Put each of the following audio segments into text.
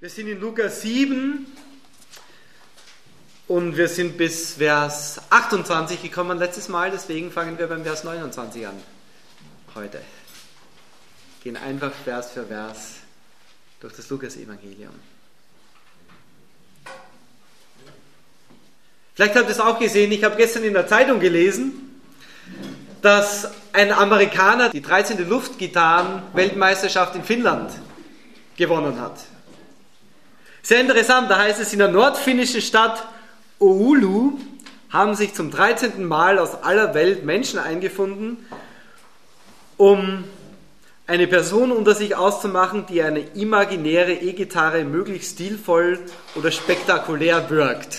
Wir sind in Lukas 7 und wir sind bis Vers 28 gekommen letztes Mal, deswegen fangen wir beim Vers 29 an heute. Gehen einfach Vers für Vers durch das Lukas-Evangelium. Vielleicht habt ihr es auch gesehen, ich habe gestern in der Zeitung gelesen, dass ein Amerikaner die 13. Luftgitarren-Weltmeisterschaft in Finnland gewonnen hat. Sehr interessant, da heißt es, in der nordfinnischen Stadt Oulu haben sich zum 13. Mal aus aller Welt Menschen eingefunden, um eine Person unter sich auszumachen, die eine imaginäre E-Gitarre möglichst stilvoll oder spektakulär wirkt.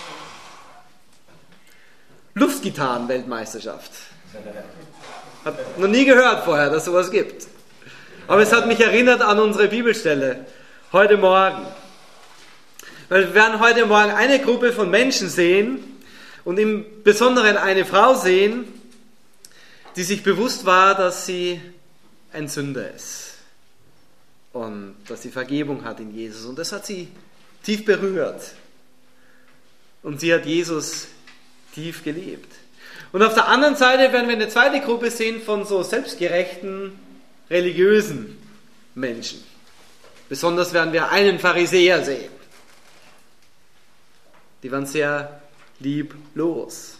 Luftgitarren-Weltmeisterschaft. Hab noch nie gehört vorher, dass es sowas gibt. Aber es hat mich erinnert an unsere Bibelstelle heute Morgen. Weil wir werden heute Morgen eine Gruppe von Menschen sehen und im Besonderen eine Frau sehen, die sich bewusst war, dass sie ein Sünder ist und dass sie Vergebung hat in Jesus. Und das hat sie tief berührt. Und sie hat Jesus tief geliebt. Und auf der anderen Seite werden wir eine zweite Gruppe sehen von so selbstgerechten, religiösen Menschen. Besonders werden wir einen Pharisäer sehen. Die waren sehr lieblos.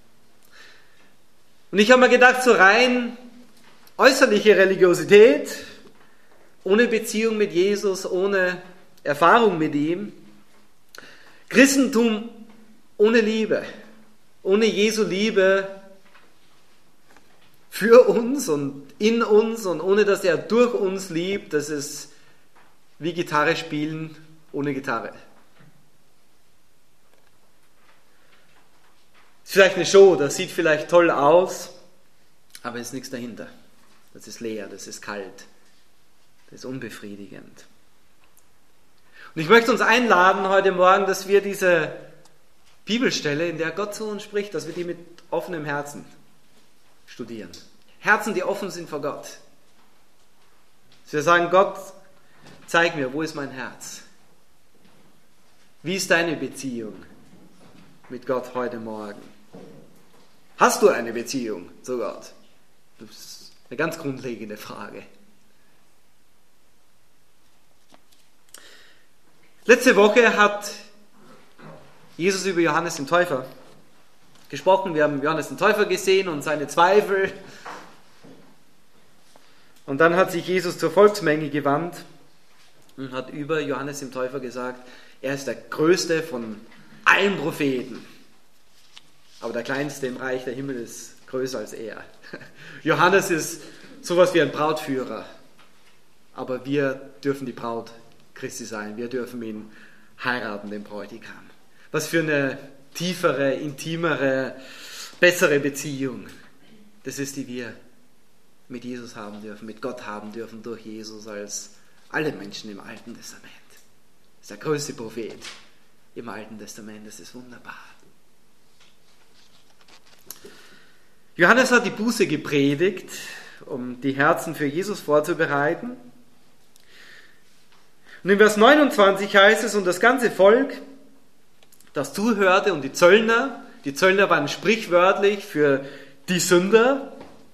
Und ich habe mir gedacht, so rein äußerliche Religiosität, ohne Beziehung mit Jesus, ohne Erfahrung mit ihm, Christentum ohne Liebe, ohne Jesu Liebe für uns und in uns und ohne dass er durch uns liebt, das ist wie Gitarre spielen ohne Gitarre. Ist vielleicht eine Show, das sieht vielleicht toll aus, aber es ist nichts dahinter. Das ist leer, das ist kalt, das ist unbefriedigend. Und ich möchte uns einladen heute Morgen, dass wir diese Bibelstelle, in der Gott zu uns spricht, dass wir die mit offenem Herzen studieren. Herzen, die offen sind vor Gott. Dass wir sagen, Gott, zeig mir, wo ist mein Herz? Wie ist deine Beziehung mit Gott heute Morgen? Hast du eine Beziehung zu Gott? Das ist eine ganz grundlegende Frage. Letzte Woche hat Jesus über Johannes den Täufer gesprochen. Wir haben Johannes den Täufer gesehen und seine Zweifel. Und dann hat sich Jesus zur Volksmenge gewandt und hat über Johannes den Täufer gesagt, er ist der größte von allen Propheten. Aber der Kleinste im Reich der Himmel ist größer als er. Johannes ist sowas wie ein Brautführer. Aber wir dürfen die Braut Christi sein. Wir dürfen ihn heiraten, den Bräutigam. Was für eine tiefere, intimere, bessere Beziehung. Das ist, die wir mit Jesus haben dürfen, mit Gott haben dürfen durch Jesus als alle Menschen im Alten Testament. Das ist der größte Prophet im Alten Testament. Das ist wunderbar. Johannes hat die Buße gepredigt, um die Herzen für Jesus vorzubereiten. Und in Vers 29 heißt es, und das ganze Volk, das zuhörte, und die Zöllner waren sprichwörtlich für die Sünder,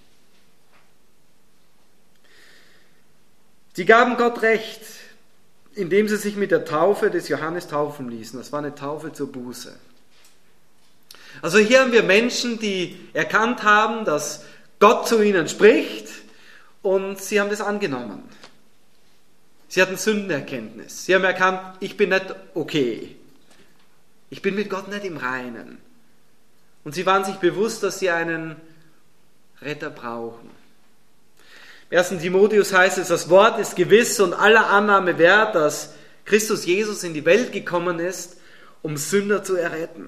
die gaben Gott recht, indem sie sich mit der Taufe des Johannes taufen ließen. Das war eine Taufe zur Buße. Also hier haben wir Menschen, die erkannt haben, dass Gott zu ihnen spricht, und sie haben das angenommen. Sie hatten Sündenerkenntnis. Sie haben erkannt, ich bin nicht okay. Ich bin mit Gott nicht im Reinen. Und sie waren sich bewusst, dass sie einen Retter brauchen. Im 1. Timotheus heißt es, das Wort ist gewiss und aller Annahme wert, dass Christus Jesus in die Welt gekommen ist, um Sünder zu erretten.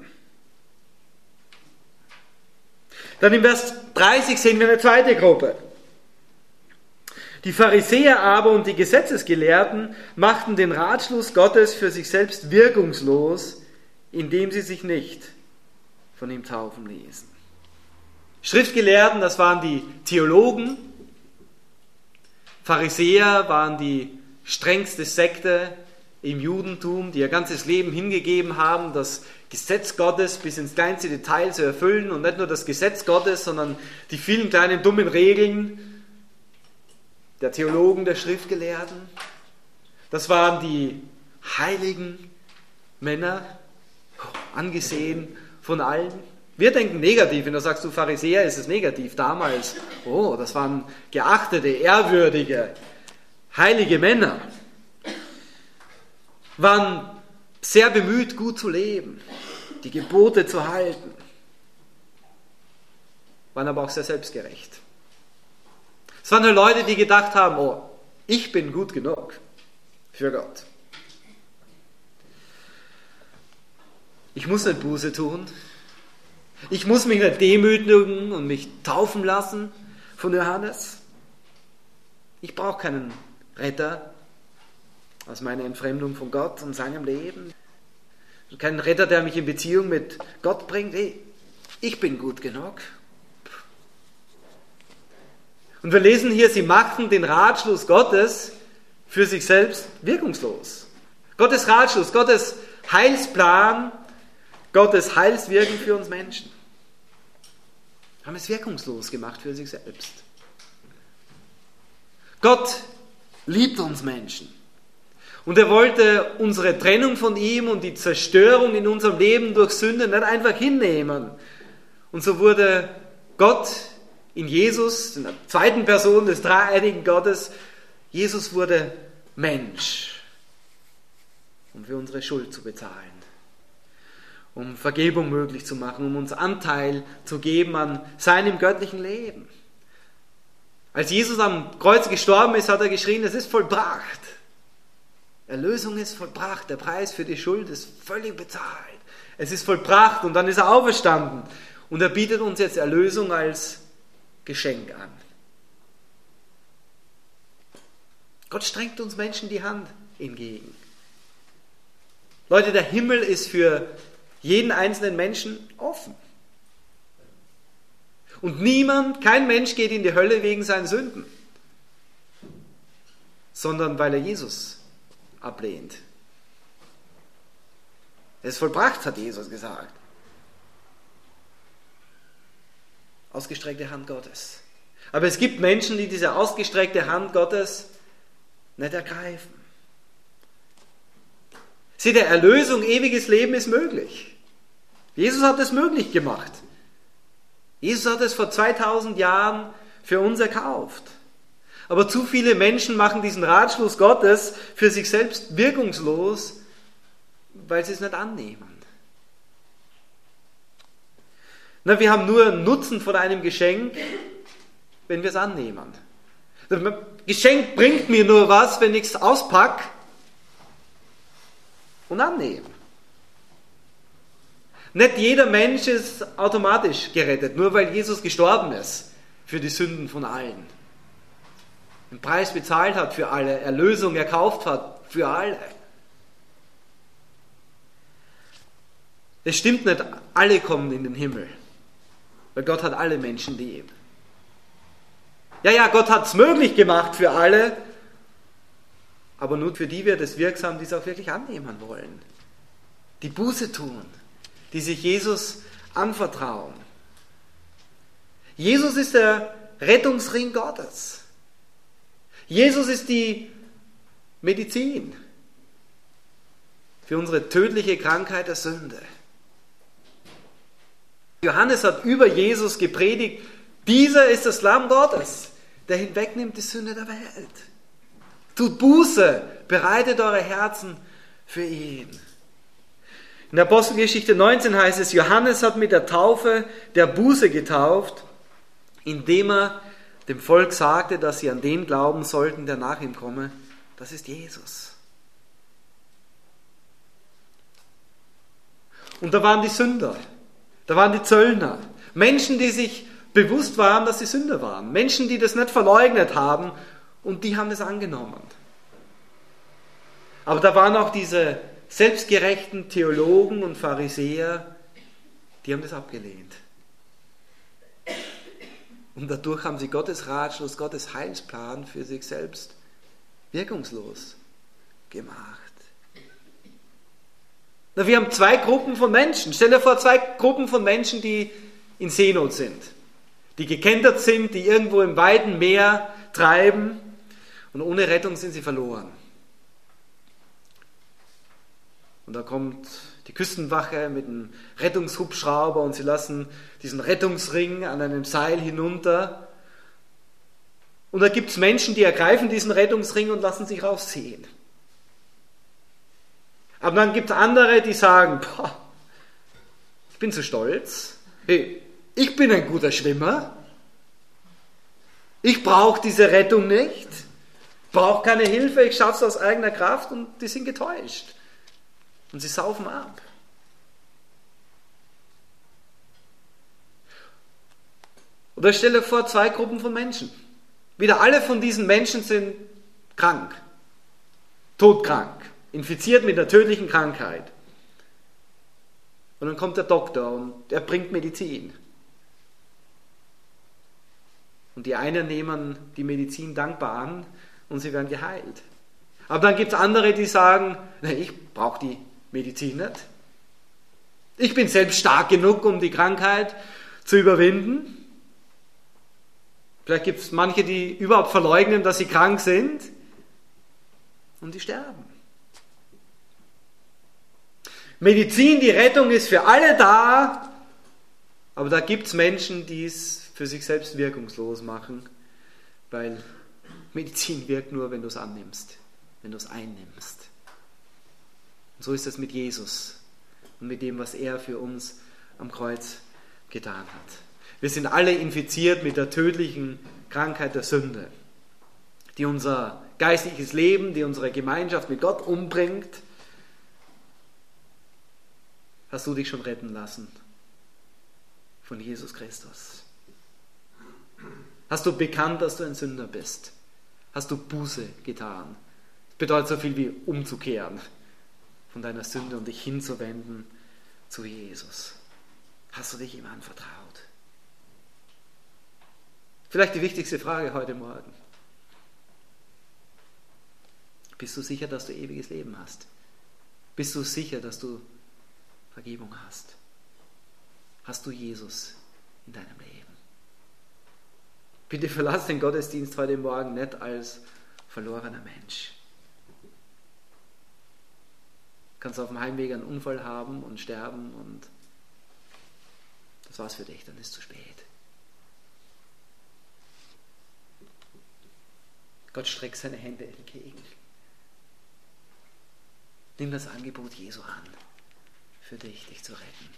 Dann im Vers 30 sehen wir eine zweite Gruppe. Die Pharisäer aber und die Gesetzesgelehrten machten den Ratschluss Gottes für sich selbst wirkungslos, indem sie sich nicht von ihm taufen ließen. Schriftgelehrten, das waren die Theologen. Pharisäer waren die strengste Sekte im Judentum, die ihr ganzes Leben hingegeben haben, das Gesetz Gottes bis ins kleinste Detail zu erfüllen und nicht nur das Gesetz Gottes, sondern die vielen kleinen dummen Regeln der Theologen, der Schriftgelehrten. Das waren die heiligen Männer, angesehen von allen. Wir denken negativ, wenn du sagst, du Pharisäer, ist es negativ. Damals, das waren geachtete, ehrwürdige, heilige Männer. Waren sehr bemüht, gut zu leben, die Gebote zu halten, waren aber auch sehr selbstgerecht. Es waren nur Leute, die gedacht haben, ich bin gut genug für Gott. Ich muss nicht Buße tun, ich muss mich nicht demütigen und mich taufen lassen von Johannes. Ich brauche keinen Retter aus meiner Entfremdung von Gott und seinem Leben. Kein Retter, der mich in Beziehung mit Gott bringt. Ich bin gut genug. Und wir lesen hier, sie machten den Ratschluss Gottes für sich selbst wirkungslos. Gottes Ratschluss, Gottes Heilsplan, Gottes Heilswirken für uns Menschen. Haben es wirkungslos gemacht für sich selbst. Gott liebt uns Menschen. Und er wollte unsere Trennung von ihm und die Zerstörung in unserem Leben durch Sünde nicht einfach hinnehmen. Und so wurde Gott in Jesus, in der zweiten Person des dreieinigen Gottes, Jesus wurde Mensch, um für unsere Schuld zu bezahlen, um Vergebung möglich zu machen, um uns Anteil zu geben an seinem göttlichen Leben. Als Jesus am Kreuz gestorben ist, hat er geschrien, es ist vollbracht. Erlösung ist vollbracht, der Preis für die Schuld ist völlig bezahlt. Es ist vollbracht und dann ist er auferstanden. Und er bietet uns jetzt Erlösung als Geschenk an. Gott streckt uns Menschen die Hand entgegen. Leute, der Himmel ist für jeden einzelnen Menschen offen. Und kein Mensch geht in die Hölle wegen seinen Sünden, sondern weil er Jesus ablehnt. Es ist vollbracht, hat Jesus gesagt. Ausgestreckte Hand Gottes. Aber es gibt Menschen, die diese ausgestreckte Hand Gottes nicht ergreifen. Sieh, der Erlösung, ewiges Leben ist möglich. Jesus hat es möglich gemacht. Jesus hat es vor 2000 Jahren für uns erkauft. Aber zu viele Menschen machen diesen Ratschluss Gottes für sich selbst wirkungslos, weil sie es nicht annehmen. Wir haben nur Nutzen von einem Geschenk, wenn wir es annehmen. Das Geschenk bringt mir nur was, wenn ich es auspacke und annehme. Nicht jeder Mensch ist automatisch gerettet, nur weil Jesus gestorben ist für die Sünden von allen. Den Preis bezahlt hat für alle, Erlösung erkauft hat für alle. Es stimmt nicht, alle kommen in den Himmel, weil Gott hat alle Menschen lieb. Ja, Gott hat es möglich gemacht für alle, aber nur für die wird es wirksam, die es auch wirklich annehmen wollen. Die Buße tun, die sich Jesus anvertrauen. Jesus ist der Rettungsring Gottes. Jesus ist die Medizin für unsere tödliche Krankheit der Sünde. Johannes hat über Jesus gepredigt, dieser ist das Lamm Gottes, der hinwegnimmt die Sünde der Welt. Tut Buße, bereitet eure Herzen für ihn. In der Apostelgeschichte 19 heißt es, Johannes hat mit der Taufe der Buße getauft, indem er dem Volk sagte, dass sie an den glauben sollten, der nach ihm komme. Das ist Jesus. Und da waren die Sünder, da waren die Zöllner, Menschen, die sich bewusst waren, dass sie Sünder waren, Menschen, die das nicht verleugnet haben und die haben es angenommen. Aber da waren auch diese selbstgerechten Theologen und Pharisäer, die haben das abgelehnt. Und dadurch haben sie Gottes Ratschluss, Gottes Heilsplan für sich selbst wirkungslos gemacht. Na, wir haben zwei Gruppen von Menschen. Stell dir vor, zwei Gruppen von Menschen, die in Seenot sind, die gekentert sind, die irgendwo im weiten Meer treiben und ohne Rettung sind sie verloren. Und da kommt die Küstenwache mit einem Rettungshubschrauber und sie lassen diesen Rettungsring an einem Seil hinunter. Und da gibt es Menschen, die ergreifen diesen Rettungsring und lassen sich rausziehen. Aber dann gibt es andere, die sagen, ich bin zu stolz, hey, ich bin ein guter Schwimmer, ich brauche diese Rettung nicht, brauche keine Hilfe, ich schaffe es aus eigener Kraft, und die sind getäuscht. Und sie saufen ab. Oder stell dir vor, zwei Gruppen von Menschen. Wieder alle von diesen Menschen sind krank, todkrank, infiziert mit einer tödlichen Krankheit. Und dann kommt der Doktor und er bringt Medizin. Und die einen nehmen die Medizin dankbar an und sie werden geheilt. Aber dann gibt es andere, die sagen, ich brauche die Medizin nicht. Ich bin selbst stark genug, um die Krankheit zu überwinden. Vielleicht gibt es manche, die überhaupt verleugnen, dass sie krank sind, und die sterben. Medizin, die Rettung ist für alle da, aber da gibt es Menschen, die es für sich selbst wirkungslos machen, weil Medizin wirkt nur, wenn du es annimmst, wenn du es einnimmst. Und so ist es mit Jesus und mit dem, was er für uns am Kreuz getan hat. Wir sind alle infiziert mit der tödlichen Krankheit der Sünde, die unser geistliches Leben, die unsere Gemeinschaft mit Gott umbringt. Hast du dich schon retten lassen von Jesus Christus? Hast du bekannt, dass du ein Sünder bist? Hast du Buße getan? Das bedeutet so viel wie umzukehren von deiner Sünde und dich hinzuwenden zu Jesus. Hast du dich ihm anvertraut? Vielleicht die wichtigste Frage heute Morgen. Bist du sicher, dass du ewiges Leben hast? Bist du sicher, dass du Vergebung hast? Hast du Jesus in deinem Leben? Bitte verlass den Gottesdienst heute Morgen nicht als verlorener Mensch. Du kannst auf dem Heimweg einen Unfall haben und sterben und das war's für dich, dann ist es zu spät. Gott streckt seine Hände entgegen. Nimm das Angebot Jesu an, für dich zu retten.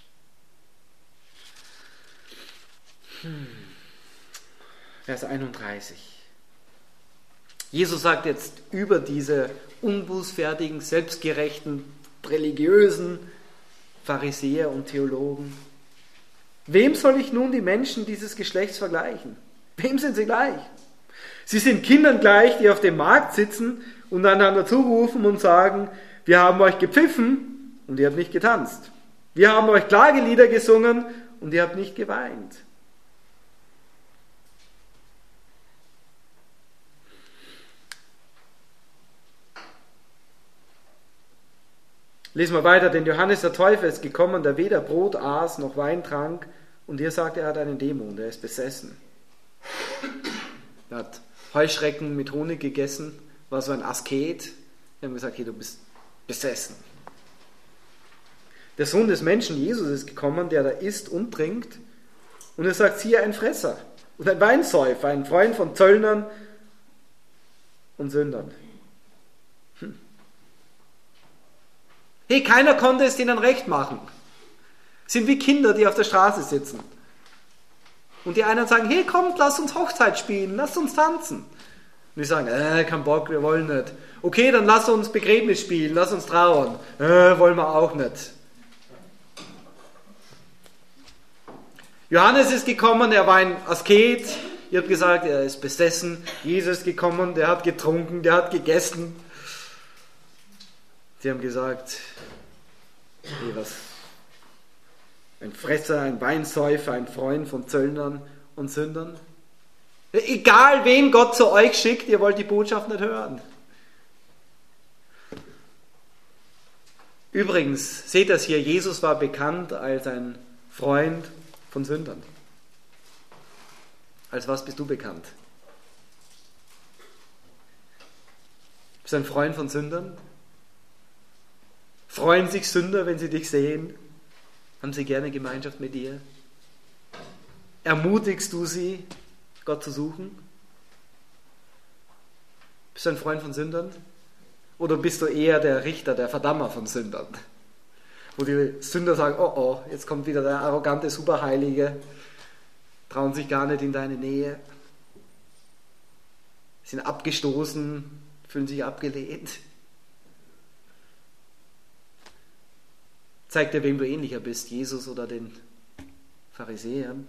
Vers 31. Jesus sagt jetzt über diese unbußfertigen, selbstgerechten, religiösen Pharisäer und Theologen: Wem soll ich nun die Menschen dieses Geschlechts vergleichen? Wem sind sie gleich? Sie sind Kindern gleich, die auf dem Markt sitzen und einander zurufen und sagen: Wir haben euch gepfiffen und ihr habt nicht getanzt. Wir haben euch Klagelieder gesungen und ihr habt nicht geweint. Lesen wir weiter, denn Johannes der Täufer ist gekommen, der weder Brot aß noch Wein trank, und ihr sagt, er hat einen Dämon, der ist besessen. Er hat Heuschrecken mit Honig gegessen, war so ein Asket. Wir haben gesagt, hey, du bist besessen. Der Sohn des Menschen, Jesus, ist gekommen, der da isst und trinkt, und er sagt, siehe, ein Fresser und ein Weinsäufer, ein Freund von Zöllnern und Sündern. Hey, keiner konnte es denen recht machen. Sind wie Kinder, die auf der Straße sitzen. Und die einen sagen, hey, kommt, lass uns Hochzeit spielen, lass uns tanzen. Und die sagen, kein Bock, wir wollen nicht. Okay, dann lass uns Begräbnis spielen, lass uns trauern. Wollen wir auch nicht. Johannes ist gekommen, er war ein Asket. Ihr habt gesagt, er ist besessen. Jesus ist gekommen, der hat getrunken, der hat gegessen. Sie haben gesagt, hey, was? Ein Fresser, ein Weinsäufer, ein Freund von Zöllnern und Sündern. Egal, wen Gott zu euch schickt, ihr wollt die Botschaft nicht hören. Übrigens, seht das hier, Jesus war bekannt als ein Freund von Sündern. Als was bist du bekannt? Bist du ein Freund von Sündern? Freuen sich Sünder, wenn sie dich sehen? Haben sie gerne Gemeinschaft mit dir? Ermutigst du sie, Gott zu suchen? Bist du ein Freund von Sündern? Oder bist du eher der Richter, der Verdammer von Sündern? Wo die Sünder sagen, oh oh, jetzt kommt wieder der arrogante Superheilige, trauen sich gar nicht in deine Nähe, sind abgestoßen, fühlen sich abgelehnt. Zeig dir, wem du ähnlicher bist, Jesus oder den Pharisäern.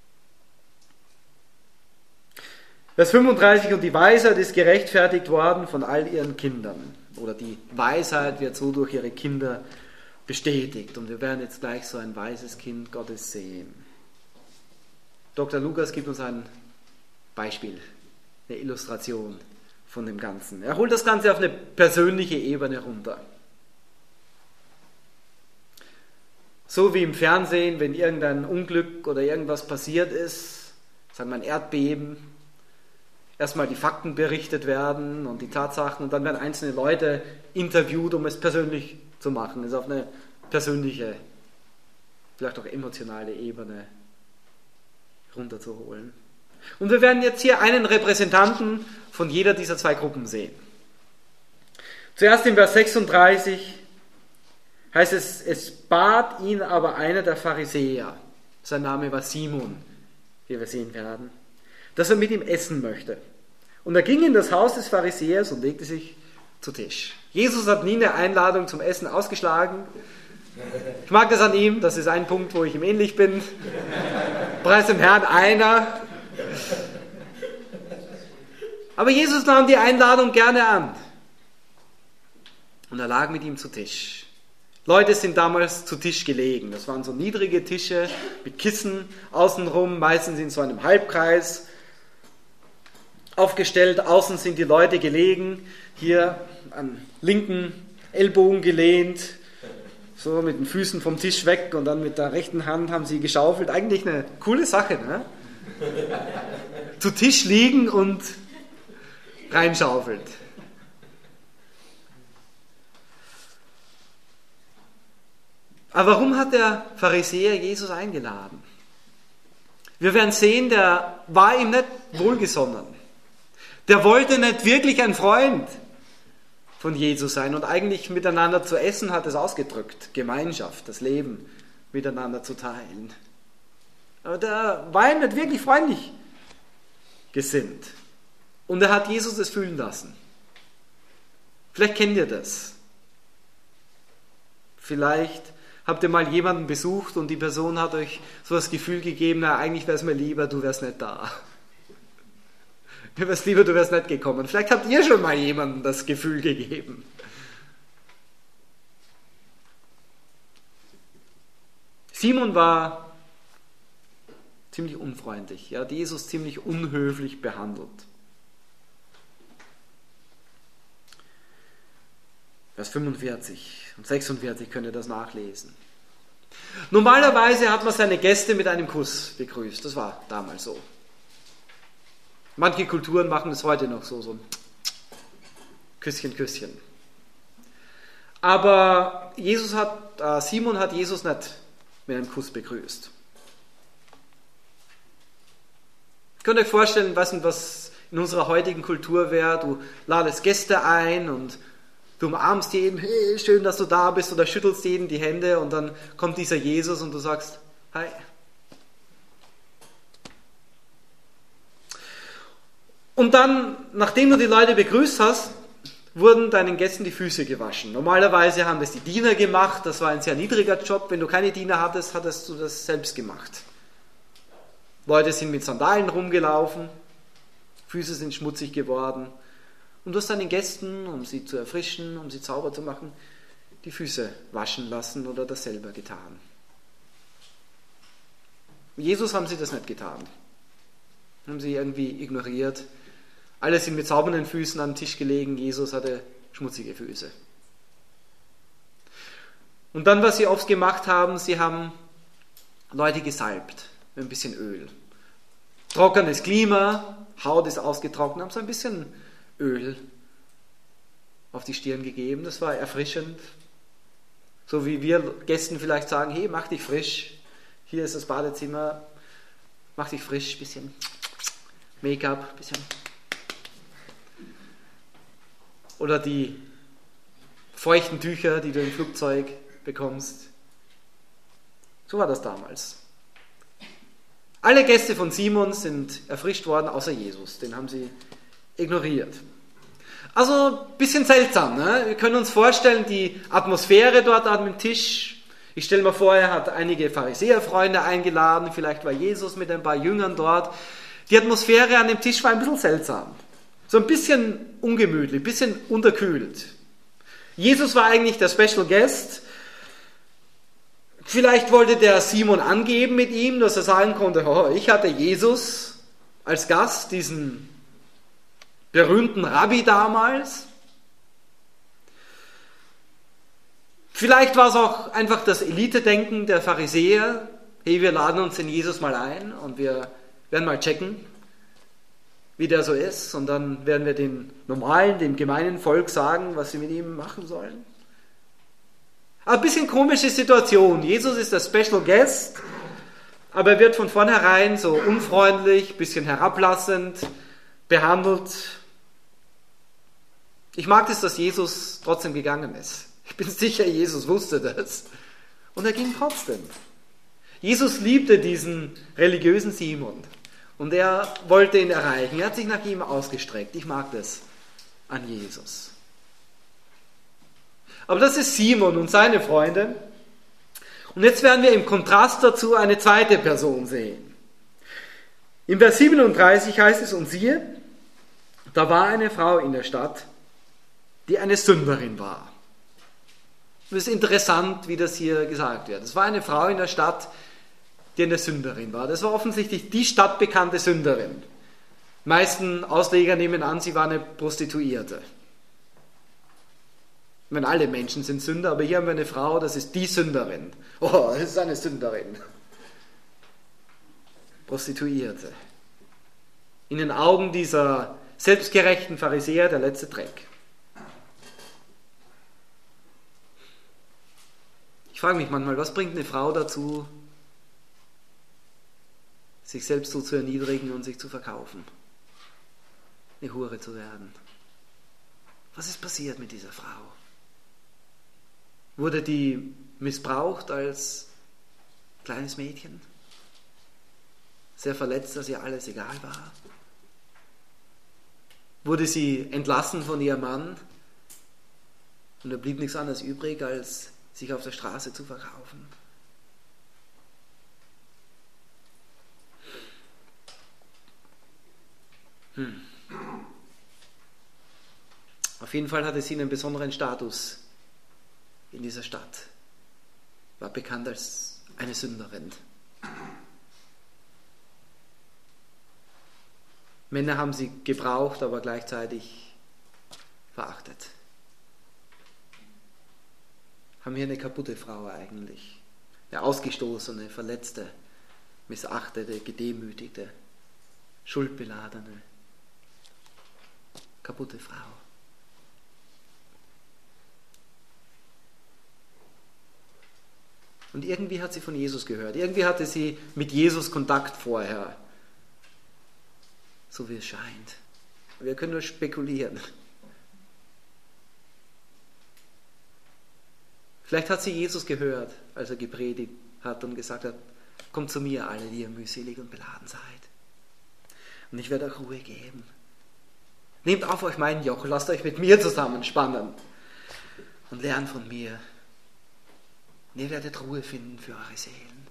Vers 35, und die Weisheit ist gerechtfertigt worden von all ihren Kindern. Oder die Weisheit wird so durch ihre Kinder bestätigt. Und wir werden jetzt gleich so ein weises Kind Gottes sehen. Dr. Lukas gibt uns ein Beispiel, eine Illustration von dem Ganzen. Er holt das Ganze auf eine persönliche Ebene runter. So wie im Fernsehen, wenn irgendein Unglück oder irgendwas passiert ist, sagen wir ein Erdbeben, erstmal die Fakten berichtet werden und die Tatsachen und dann werden einzelne Leute interviewt, um es persönlich zu machen, es auf eine persönliche, vielleicht auch emotionale Ebene runterzuholen. Und wir werden jetzt hier einen Repräsentanten von jeder dieser zwei Gruppen sehen. Zuerst in Vers 36 heißt es, es bat ihn aber einer der Pharisäer, sein Name war Simon, wie wir sehen werden, dass er mit ihm essen möchte. Und er ging in das Haus des Pharisäers und legte sich zu Tisch. Jesus hat nie eine Einladung zum Essen ausgeschlagen. Ich mag das an ihm, das ist ein Punkt, wo ich ihm ähnlich bin. Preis dem Herrn einer. Aber Jesus nahm die Einladung gerne an. Und er lag mit ihm zu Tisch. Leute sind damals zu Tisch gelegen. Das waren so niedrige Tische mit Kissen außenrum, meistens in so einem Halbkreis aufgestellt. Außen sind die Leute gelegen, hier am linken Ellbogen gelehnt, so mit den Füßen vom Tisch weg und dann mit der rechten Hand haben sie geschaufelt. Eigentlich eine coole Sache, ne? Zu Tisch liegen und reinschaufelt. Aber warum hat der Pharisäer Jesus eingeladen? Wir werden sehen, der war ihm nicht wohlgesonnen. Der wollte nicht wirklich ein Freund von Jesus sein und eigentlich miteinander zu essen hat es ausgedrückt. Gemeinschaft, das Leben miteinander zu teilen. Aber der war ihm nicht wirklich freundlich gesinnt. Und er hat Jesus es fühlen lassen. Vielleicht kennt ihr das. Vielleicht habt ihr mal jemanden besucht und die Person hat euch so das Gefühl gegeben, na, eigentlich wäre es mir lieber, du wärst nicht da. Mir wär's lieber, du wärst nicht gekommen. Vielleicht habt ihr schon mal jemandem das Gefühl gegeben. Simon war ziemlich unfreundlich. Er hat Jesus ziemlich unhöflich behandelt. Vers 45 und 46 könnt ihr das nachlesen. Normalerweise hat man seine Gäste mit einem Kuss begrüßt. Das war damals so. Manche Kulturen machen das heute noch so ein Küsschen, Küsschen. Aber Simon hat Jesus nicht mit einem Kuss begrüßt. Könnt ihr euch vorstellen, was in unserer heutigen Kultur wäre, du ladest Gäste ein und du umarmst jeden, hey, schön, dass du da bist, oder schüttelst jeden die Hände und dann kommt dieser Jesus und du sagst, hi. Und dann, nachdem du die Leute begrüßt hast, wurden deinen Gästen die Füße gewaschen. Normalerweise haben das die Diener gemacht, das war ein sehr niedriger Job. Wenn du keine Diener hattest, hattest du das selbst gemacht. Leute sind mit Sandalen rumgelaufen, Füße sind schmutzig geworden. Und du hast deinen Gästen, um sie zu erfrischen, um sie sauber zu machen, die Füße waschen lassen oder das selber getan. Jesus haben sie das nicht getan. Haben sie irgendwie ignoriert. Alle sind mit sauberen Füßen am Tisch gelegen, Jesus hatte schmutzige Füße. Und dann, was sie oft gemacht haben, sie haben Leute gesalbt mit ein bisschen Öl. Trockenes Klima, Haut ist ausgetrocknet, haben so ein bisschen Öl auf die Stirn gegeben. Das war erfrischend. So wie wir Gästen vielleicht sagen, hey, mach dich frisch. Hier ist das Badezimmer, mach dich frisch, bisschen Make-up, bisschen. Oder die feuchten Tücher, die du im Flugzeug bekommst. So war das damals. Alle Gäste von Simon sind erfrischt worden, außer Jesus. Den haben sie ignoriert. Also ein bisschen seltsam. Ne? Wir können uns vorstellen, die Atmosphäre dort an dem Tisch. Ich stelle mir vor, er hat einige Pharisäerfreunde eingeladen. Vielleicht war Jesus mit ein paar Jüngern dort. Die Atmosphäre an dem Tisch war ein bisschen seltsam. So ein bisschen ungemütlich, ein bisschen unterkühlt. Jesus war eigentlich der Special Guest. Vielleicht wollte der Simon angeben mit ihm, dass er sagen konnte, oh, ich hatte Jesus als Gast, diesen berühmten Rabbi damals. Vielleicht war es auch einfach das Elite-Denken der Pharisäer. Hey, wir laden uns den Jesus mal ein und wir werden mal checken, wie der so ist. Und dann werden wir dem normalen, dem gemeinen Volk sagen, was sie mit ihm machen sollen. Ein bisschen komische Situation. Jesus ist der Special Guest, aber er wird von vornherein so unfreundlich, ein bisschen herablassend behandelt. Ich mag das, dass Jesus trotzdem gegangen ist. Ich bin sicher, Jesus wusste das. Und er ging trotzdem. Jesus liebte diesen religiösen Simon. Und er wollte ihn erreichen. Er hat sich nach ihm ausgestreckt. Ich mag das an Jesus. Aber das ist Simon und seine Freunde. Und jetzt werden wir im Kontrast dazu eine zweite Person sehen. Im Vers 37 heißt es, und siehe, da war eine Frau in der Stadt, die eine Sünderin war. Es ist interessant, wie das hier gesagt wird. Es war eine Frau in der Stadt, die eine Sünderin war. Das war offensichtlich die stadtbekannte Sünderin. Die meisten Ausleger nehmen an, sie war eine Prostituierte. Ich meine, alle Menschen sind Sünder, aber hier haben wir eine Frau, das ist die Sünderin. Oh, das ist eine Sünderin. Prostituierte. In den Augen dieser selbstgerechten Pharisäer der letzte Dreck. Ich frage mich manchmal, was bringt eine Frau dazu, sich selbst so zu erniedrigen und sich zu verkaufen? Eine Hure zu werden. Was ist passiert mit dieser Frau? Wurde die missbraucht als kleines Mädchen? Sehr verletzt, dass ihr alles egal war? Wurde sie entlassen von ihrem Mann? Und da blieb nichts anderes übrig, als sich auf der Straße zu verkaufen. Auf jeden Fall hatte sie einen besonderen Status in dieser Stadt. War bekannt als eine Sünderin. Männer haben sie gebraucht, aber gleichzeitig verachtet. Haben hier eine kaputte Frau eigentlich. Eine ausgestoßene, verletzte, missachtete, gedemütigte, schuldbeladene, kaputte Frau. Und irgendwie hat sie von Jesus gehört. Irgendwie hatte sie mit Jesus Kontakt vorher. So wie es scheint. Wir können nur spekulieren. Vielleicht hat sie Jesus gehört, als er gepredigt hat und gesagt hat, kommt zu mir, alle, die ihr mühselig und beladen seid. Und ich werde euch Ruhe geben. Nehmt auf euch mein Joch, lasst euch mit mir zusammenspannen und lernt von mir. Und ihr werdet Ruhe finden für eure Seelen.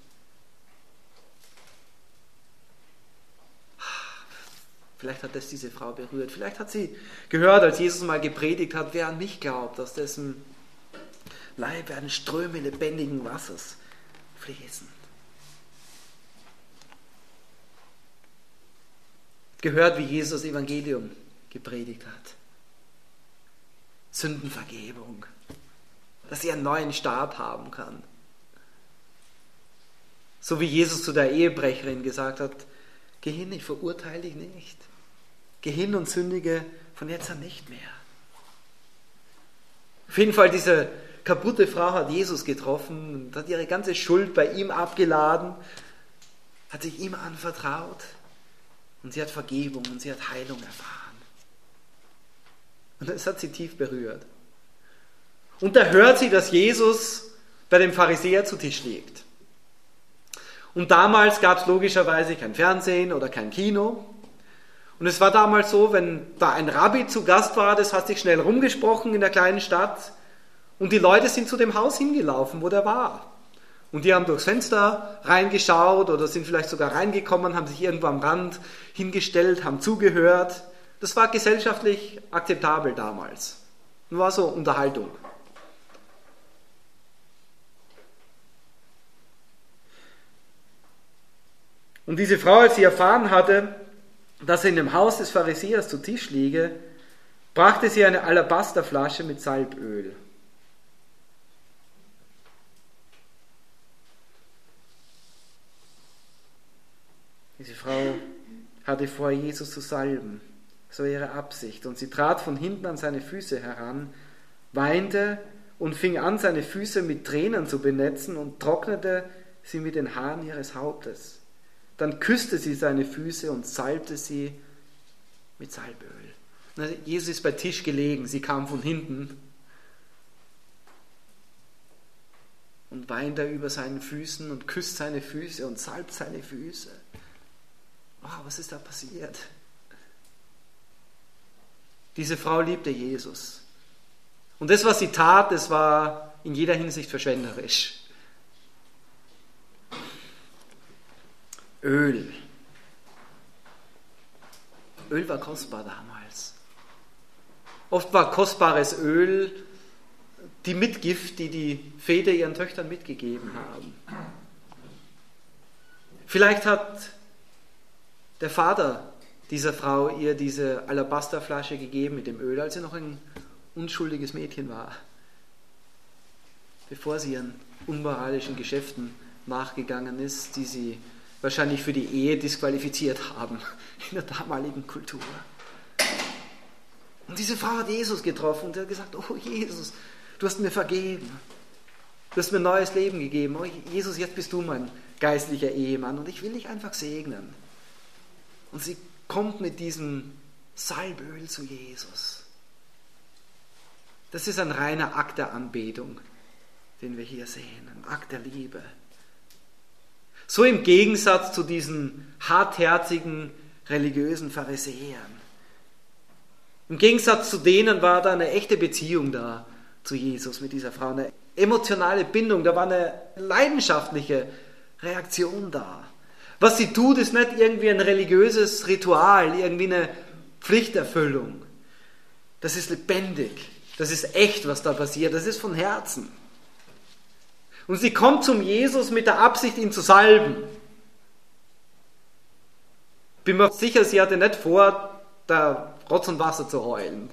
Vielleicht hat das diese Frau berührt. Vielleicht hat sie gehört, als Jesus mal gepredigt hat, wer an mich glaubt, aus dessen Leib werden Ströme lebendigen Wassers fließen. Gehört, wie Jesus das Evangelium gepredigt hat. Sündenvergebung. dass sie einen neuen Start haben kann. So wie Jesus zu der Ehebrecherin gesagt hat, geh hin, ich verurteile dich nicht. Geh hin und sündige von jetzt an nicht mehr. Auf jeden Fall, diese kaputte Frau hat Jesus getroffen und hat ihre ganze Schuld bei ihm abgeladen, hat sich ihm anvertraut und sie hat Vergebung und sie hat Heilung erfahren. Und das hat sie tief berührt. Und da hört sie, dass Jesus bei dem Pharisäer zu Tisch liegt. Und damals gab es logischerweise kein Fernsehen oder kein Kino. Und es war damals so, wenn da ein Rabbi zu Gast war, das hat sich schnell rumgesprochen in der kleinen Stadt. Und die Leute sind zu dem Haus hingelaufen, wo der war. Und die haben durchs Fenster reingeschaut oder sind vielleicht sogar reingekommen, haben sich irgendwo am Rand hingestellt, haben zugehört. Das war gesellschaftlich akzeptabel damals. Das war so Unterhaltung. Und diese Frau, als sie erfahren hatte, dass er in dem Haus des Pharisäers zu Tisch liege, brachte sie eine Alabasterflasche mit Salböl. Diese Frau hatte vor, Jesus zu salben. So ihre Absicht. Und sie trat von hinten an seine Füße heran, weinte und fing an, seine Füße mit Tränen zu benetzen und trocknete sie mit den Haaren ihres Hauptes. Dann küsste sie seine Füße und salbte sie mit Salböl. Jesus ist bei Tisch gelegen, sie kam von hinten und weint er über seinen Füßen und küsst seine Füße und salbt seine Füße. Oh, was ist da passiert? Diese Frau liebte Jesus. Und das, was sie tat, das war in jeder Hinsicht verschwenderisch. Öl. Öl war kostbar damals. Oft war kostbares Öl die Mitgift, die die Väter ihren Töchtern mitgegeben haben. Vielleicht hat der Vater dieser Frau ihr diese Alabasterflasche gegeben mit dem Öl, als sie noch ein unschuldiges Mädchen war, bevor sie ihren unmoralischen Geschäften nachgegangen ist, die sie wahrscheinlich für die Ehe disqualifiziert haben in der damaligen Kultur. Und diese Frau hat Jesus getroffen und hat gesagt, oh Jesus, du hast mir vergeben. Du hast mir ein neues Leben gegeben. Oh Jesus, jetzt bist du mein geistlicher Ehemann und ich will dich einfach segnen. Und sie kommt mit diesem Salböl zu Jesus. Das ist ein reiner Akt der Anbetung, den wir hier sehen, ein Akt der Liebe. So im Gegensatz zu diesen hartherzigen religiösen Pharisäern. Im Gegensatz zu denen war da eine echte Beziehung da zu Jesus mit dieser Frau, eine emotionale Bindung, da war eine leidenschaftliche Reaktion da. Was sie tut, ist nicht irgendwie ein religiöses Ritual, irgendwie eine Pflichterfüllung. Das ist lebendig, das ist echt, was da passiert, das ist von Herzen. Und sie kommt zum Jesus mit der Absicht, ihn zu salben. Bin mir sicher, sie hatte nicht vor, da Rotz und Wasser zu heulen.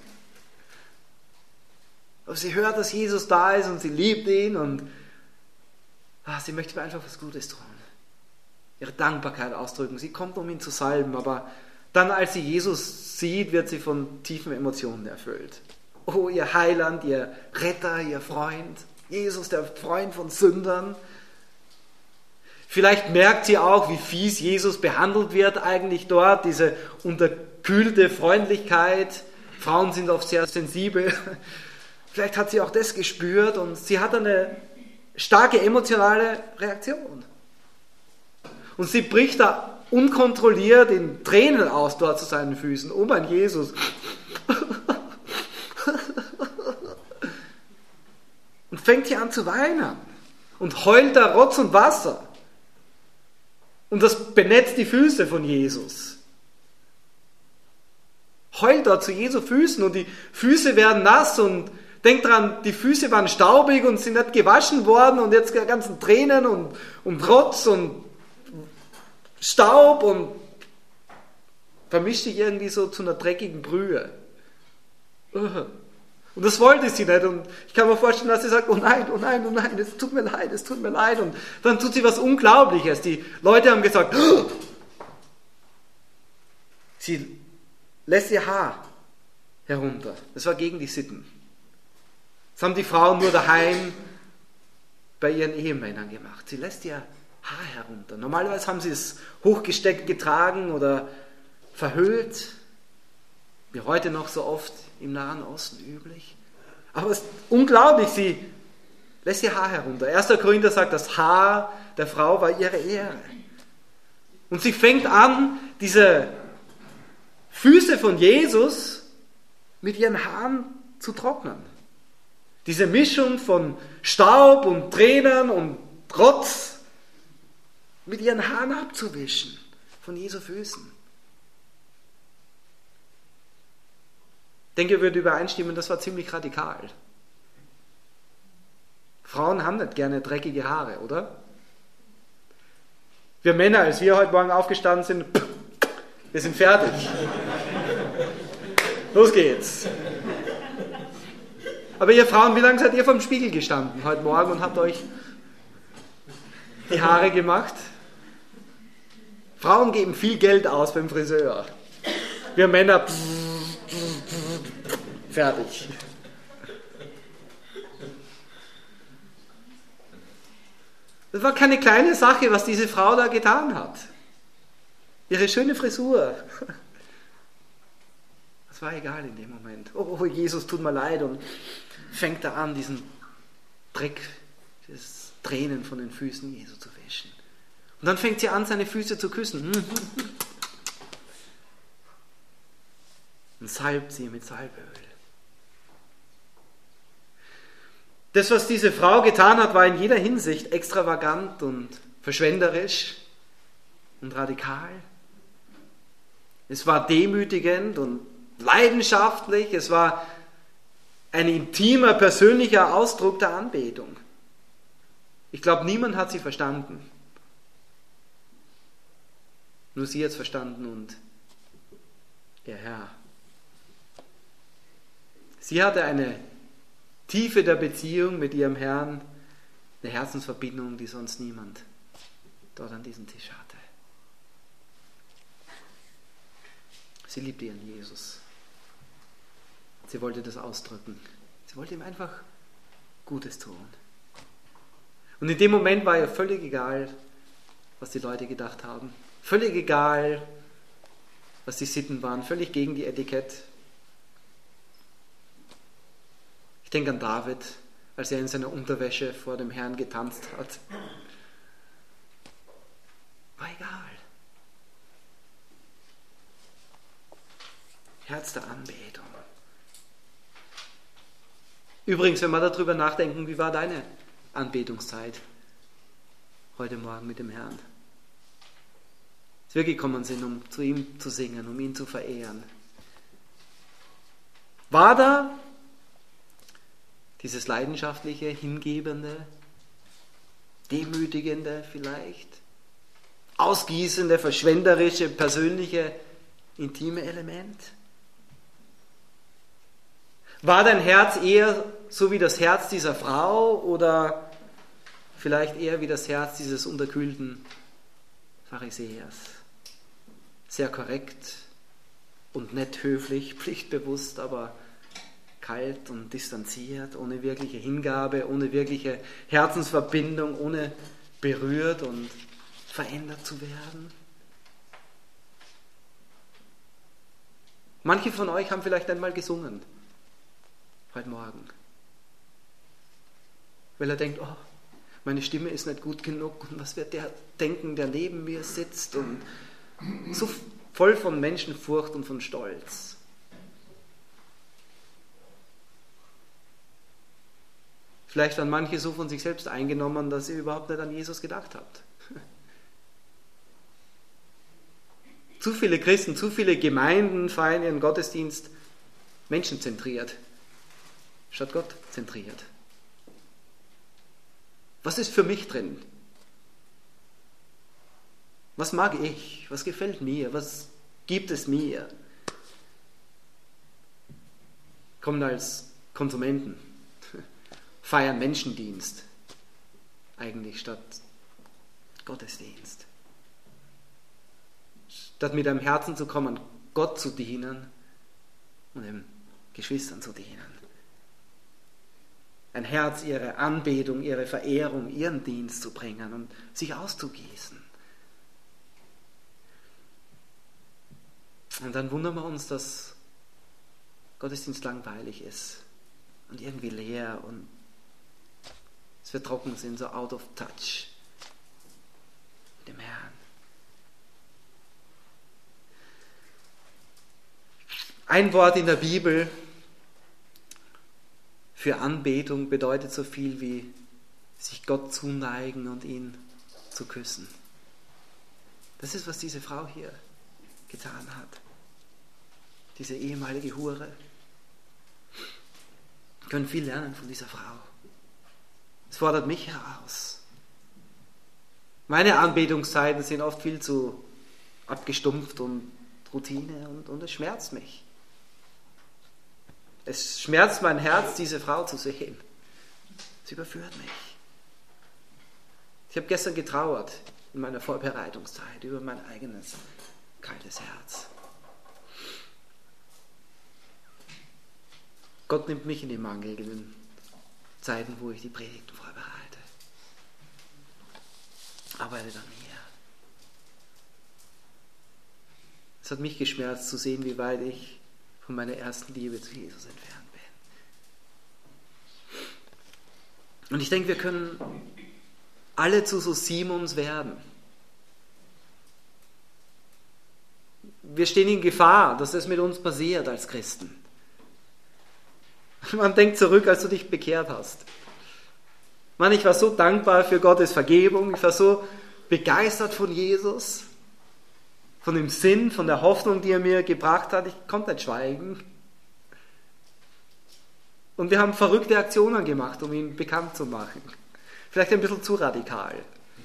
Aber sie hört, dass Jesus da ist und sie liebt ihn und sie möchte mir einfach was Gutes tun. Ihre Dankbarkeit ausdrücken. Sie kommt, um ihn zu salben, aber dann, als sie Jesus sieht, wird sie von tiefen Emotionen erfüllt. Oh, ihr Heiland, ihr Retter, ihr Freund. Jesus, der Freund von Sündern. Vielleicht merkt sie auch, wie fies Jesus behandelt wird eigentlich dort, diese unterkühlte Freundlichkeit. Frauen sind oft sehr sensibel. Vielleicht hat sie auch das gespürt und sie hat eine starke emotionale Reaktion. Und sie bricht da unkontrolliert in Tränen aus dort zu seinen Füßen. Oh mein Jesus. Und fängt hier an zu weinen und heult da Rotz und Wasser. Und das benetzt die Füße von Jesus. Heult da zu Jesu Füßen und die Füße werden nass und denkt dran, die Füße waren staubig und sind nicht gewaschen worden und jetzt die ganzen Tränen und Rotz und Staub und vermischt sich irgendwie so zu einer dreckigen Brühe. Und das wollte sie nicht. Und ich kann mir vorstellen, dass sie sagt, oh nein, oh nein, oh nein, es tut mir leid, es tut mir leid. Und dann tut sie was Unglaubliches. Die Leute haben gesagt, oh! Sie lässt ihr Haar herunter. Das war gegen die Sitten. Das haben die Frauen nur daheim bei ihren Ehemännern gemacht. Sie lässt ihr Haar herunter. Normalerweise haben sie es hochgesteckt getragen oder verhüllt, wie heute noch so oft im Nahen Osten üblich. Aber es ist unglaublich, sie lässt ihr Haar herunter. 1. Korinther sagt, das Haar der Frau war ihre Ehre. Und sie fängt an, diese Füße von Jesus mit ihren Haaren zu trocknen. Diese Mischung von Staub und Tränen und Rotz mit ihren Haaren abzuwischen von Jesu Füßen. Ich denke, ihr würdet übereinstimmen, das war ziemlich radikal. Frauen haben nicht gerne dreckige Haare, oder? Wir Männer, als wir heute Morgen aufgestanden sind, wir sind fertig. Los geht's. Aber ihr Frauen, wie lange seid ihr vom Spiegel gestanden heute Morgen und habt euch die Haare gemacht? Frauen geben viel Geld aus beim Friseur. Wir Männer, fertig. Das war keine kleine Sache, was diese Frau da getan hat. Ihre schöne Frisur. Das war egal in dem Moment. Oh, Jesus, tut mir leid. Und fängt da an, diesen Dreck, das Tränen von den Füßen Jesu zu wischen. Und dann fängt sie an, seine Füße zu küssen. Und salbt sie mit Salböl. Das, was diese Frau getan hat, war in jeder Hinsicht extravagant und verschwenderisch und radikal. Es war demütigend und leidenschaftlich. Es war ein intimer, persönlicher Ausdruck der Anbetung. Ich glaube, niemand hat sie verstanden. Nur sie hat es verstanden und ihr Herr. Sie hatte eine Tiefe der Beziehung mit ihrem Herrn, eine Herzensverbindung, die sonst niemand dort an diesem Tisch hatte. Sie liebte ihren Jesus. Sie wollte das ausdrücken. Sie wollte ihm einfach Gutes tun. Und in dem Moment war ihr völlig egal, was die Leute gedacht haben. Völlig egal, was die Sitten waren. Völlig gegen die Etikette. Ich denke an David, als er in seiner Unterwäsche vor dem Herrn getanzt hat. War egal. Herz der Anbetung. Übrigens, wenn wir darüber nachdenken, wie war deine Anbetungszeit heute Morgen mit dem Herrn? Dass wir gekommen sind, um zu ihm zu singen, um ihn zu verehren. War da dieses leidenschaftliche, hingebende, demütigende vielleicht, ausgießende, verschwenderische, persönliche, intime Element? War dein Herz eher so wie das Herz dieser Frau oder vielleicht eher wie das Herz dieses unterkühlten Pharisäers? Sehr korrekt und nett höflich, pflichtbewusst, aber kalt und distanziert, ohne wirkliche Hingabe, ohne wirkliche Herzensverbindung, ohne berührt und verändert zu werden. Manche von euch haben vielleicht einmal gesungen, heute Morgen, weil er denkt, oh, meine Stimme ist nicht gut genug und was wird der denken, der neben mir sitzt, und so voll von Menschenfurcht und von Stolz. Vielleicht waren manche so von sich selbst eingenommen, dass ihr überhaupt nicht an Jesus gedacht habt. Zu viele Christen, zu viele Gemeinden feiern ihren Gottesdienst menschenzentriert, statt Gott zentriert. Was ist für mich drin? Was mag ich? Was gefällt mir? Was gibt es mir? Kommt als Konsumenten feiern Menschendienst eigentlich statt Gottesdienst. Statt mit einem Herzen zu kommen, Gott zu dienen und den Geschwistern zu dienen. Ein Herz, ihre Anbetung, ihre Verehrung, ihren Dienst zu bringen und sich auszugießen. Und dann wundern wir uns, dass Gottesdienst langweilig ist und irgendwie leer und dass wir trocken sind, so out of touch mit dem Herrn. Ein Wort in der Bibel für Anbetung bedeutet so viel wie sich Gott zuneigen und ihn zu küssen. Das ist, was diese Frau hier getan hat. Diese ehemalige Hure. Wir können viel lernen von dieser Frau. Es fordert mich heraus. Meine Anbetungszeiten sind oft viel zu abgestumpft und Routine und es schmerzt mich. Es schmerzt mein Herz, diese Frau zu sehen. Es überführt mich. Ich habe gestern getrauert in meiner Vorbereitungszeit über mein eigenes kaltes Herz. Gott nimmt mich in die Mangel in den Zeiten, wo ich die Predigten vorbereite. Arbeitet an mir. Es hat mich geschmerzt zu sehen, wie weit ich von meiner ersten Liebe zu Jesus entfernt bin. Und ich denke, wir können alle zu so Simons werden. Wir stehen in Gefahr, dass das mit uns passiert als Christen. Man denkt zurück, als du dich bekehrt hast. Mann, ich war so dankbar für Gottes Vergebung, ich war so begeistert von Jesus, von dem Sinn, von der Hoffnung, die er mir gebracht hat. Ich konnte nicht schweigen. Und wir haben verrückte Aktionen gemacht, um ihn bekannt zu machen. Vielleicht ein bisschen zu radikal.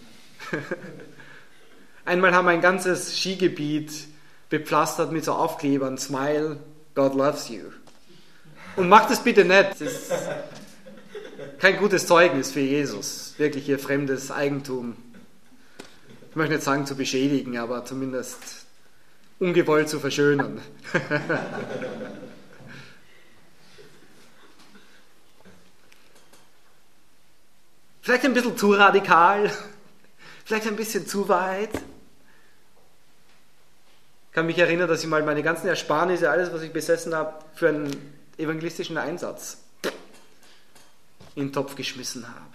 Einmal haben wir ein ganzes Skigebiet bepflastert mit so Aufklebern, Smile, God loves you. Und macht es bitte nicht. Das ist kein gutes Zeugnis für Jesus. Wirklich ihr fremdes Eigentum. Ich möchte nicht sagen zu beschädigen, aber zumindest ungewollt zu verschönern. Vielleicht ein bisschen zu radikal, vielleicht ein bisschen zu weit. Ich kann mich erinnern, dass ich mal meine ganzen Ersparnisse, alles, was ich besessen habe, für einen evangelistischen Einsatz in den Topf geschmissen habe.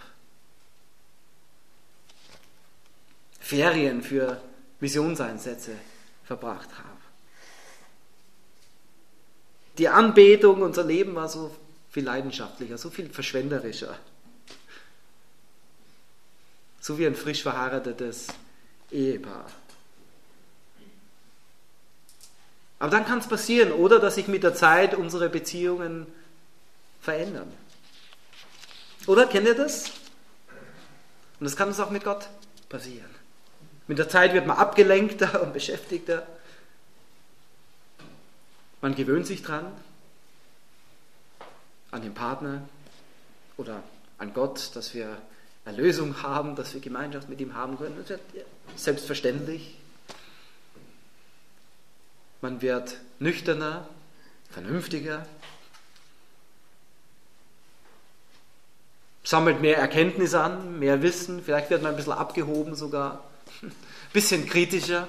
Ferien für Missionseinsätze verbracht habe. Die Anbetung, unser Leben war so viel leidenschaftlicher, so viel verschwenderischer. So wie ein frisch verheiratetes Ehepaar. Aber dann kann es passieren, oder dass sich mit der Zeit unsere Beziehungen verändern. Oder kennt ihr das? Und das kann uns auch mit Gott passieren. Mit der Zeit wird man abgelenkter und beschäftigter. Man gewöhnt sich dran, an den Partner oder an Gott, dass wir Erlösung haben, dass wir Gemeinschaft mit ihm haben können. Das wird selbstverständlich. Man wird nüchterner, vernünftiger, sammelt mehr Erkenntnis an, mehr Wissen, vielleicht wird man ein bisschen abgehoben sogar, ein bisschen kritischer.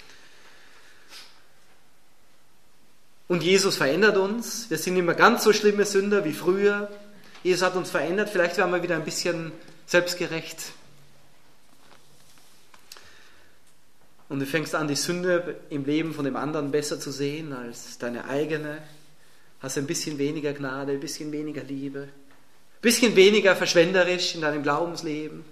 Und Jesus verändert uns. Wir sind nicht mehr ganz so schlimme Sünder wie früher. Jesus hat uns verändert. Vielleicht werden wir wieder ein bisschen selbstgerecht. Und du fängst an, die Sünde im Leben von dem anderen besser zu sehen als deine eigene. Hast ein bisschen weniger Gnade, ein bisschen weniger Liebe, ein bisschen weniger verschwenderisch in deinem Glaubensleben.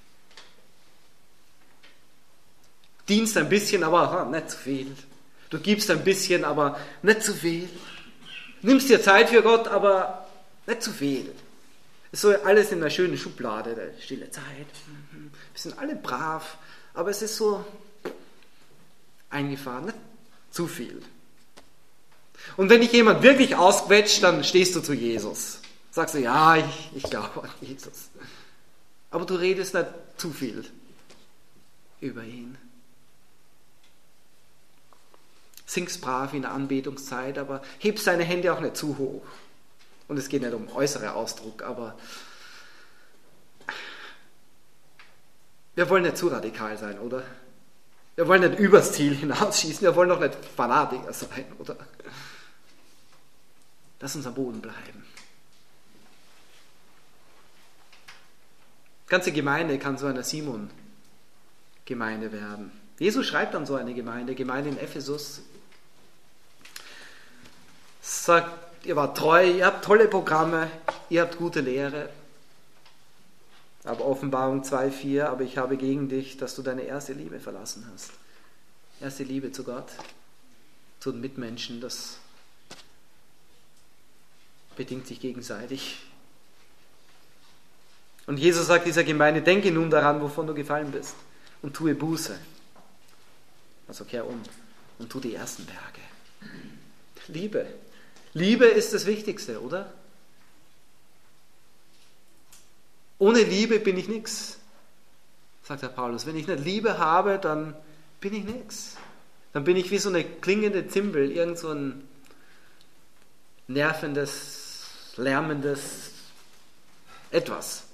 Dienst ein bisschen, aber nicht zu viel. Du gibst ein bisschen, aber nicht zu viel. Nimmst dir Zeit für Gott, aber nicht zu viel. Es soll alles in einer schönen Schublade, der stille Zeit. Wir sind alle brav, aber es ist so eingefahren, nicht zu viel. Und wenn dich jemand wirklich ausquetscht, dann stehst du zu Jesus. Sagst du, ja, ich glaube an Jesus. Aber du redest nicht zu viel über ihn. Singst brav in der Anbetungszeit, aber hebst deine Hände auch nicht zu hoch. Und es geht nicht um äußere Ausdruck, aber wir wollen nicht zu radikal sein, oder? Wir wollen nicht übers Ziel hinausschießen, wir wollen doch nicht Fanatiker sein, oder? Lass uns am Boden bleiben. Die ganze Gemeinde kann so eine Simon-Gemeinde werden. Jesus schreibt an so eine Gemeinde in Ephesus. Sagt, ihr wart treu, ihr habt tolle Programme, ihr habt gute Lehre. Aber Offenbarung 2,4, aber ich habe gegen dich, dass du deine erste Liebe verlassen hast. Erste Liebe zu Gott, zu den Mitmenschen, das bedingt sich gegenseitig. Und Jesus sagt dieser Gemeinde, denke nun daran, wovon du gefallen bist und tue Buße. Also kehr um und tu die ersten Werke. Liebe. Liebe ist das Wichtigste, oder? Ohne Liebe bin ich nichts, sagt der Paulus. Wenn ich nicht Liebe habe, dann bin ich nichts. Dann bin ich wie so eine klingende Zimbel, irgend so ein nervendes, lärmendes Etwas.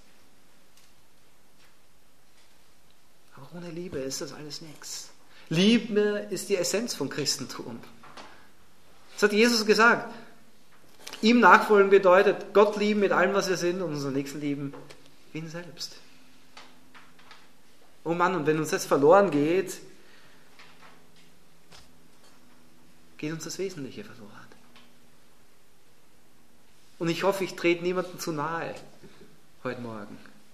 Aber ohne Liebe ist das alles nichts. Liebe ist die Essenz von Christentum. Das hat Jesus gesagt. Ihm nachfolgen bedeutet, Gott lieben mit allem, was wir sind und unseren Nächsten lieben wie ihn selbst. Oh Mann, und wenn uns das verloren geht, geht uns das Wesentliche verloren. Und ich hoffe, ich trete niemandem zu nahe heute Morgen.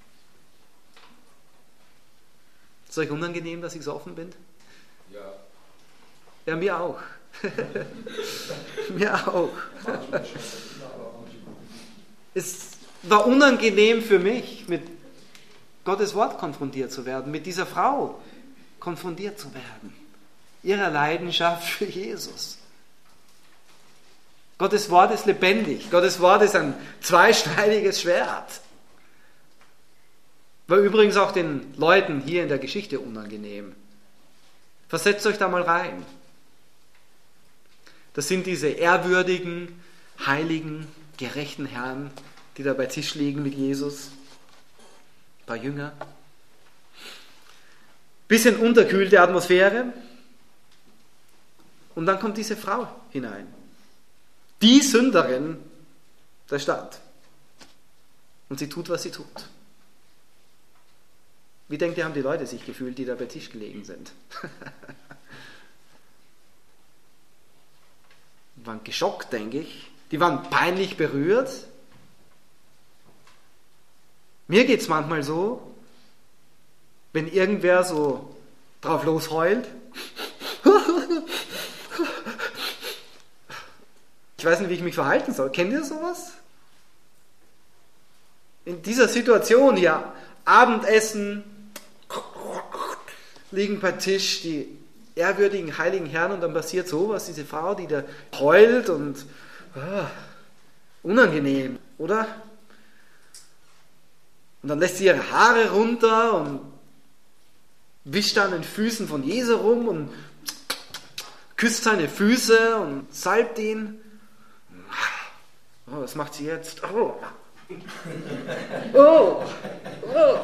Ist euch unangenehm, dass ich so offen bin? Ja. Ja, mir auch. Mir auch. Es war unangenehm für mich, mit Gottes Wort konfrontiert zu werden, mit dieser Frau konfrontiert zu werden, ihrer Leidenschaft für Jesus. Gottes Wort ist lebendig, Gottes Wort ist ein zweischneidiges Schwert. War übrigens auch den Leuten hier in der Geschichte unangenehm. Versetzt euch da mal rein. Das sind diese ehrwürdigen, heiligen, gerechten Herren, die da bei Tisch liegen mit Jesus. Ein paar Jünger. Bisschen unterkühlte Atmosphäre. Und dann kommt diese Frau hinein. Die Sünderin der Stadt. Und sie tut, was sie tut. Wie denkt ihr, haben die Leute sich gefühlt, die da bei Tisch gelegen sind? Die waren geschockt, denke ich. Die waren peinlich berührt. Mir geht es manchmal so, wenn irgendwer so drauf losheult. Ich weiß nicht, wie ich mich verhalten soll. Kennt ihr sowas? In dieser Situation hier, Abendessen, liegen bei Tisch die ehrwürdigen heiligen Herren und dann passiert sowas, diese Frau, die da heult und unangenehm, oder? Und dann lässt sie ihre Haare runter und wischt an den Füßen von Jesu rum und küsst seine Füße und salbt ihn. Oh, was macht sie jetzt? Oh. Oh. Oh.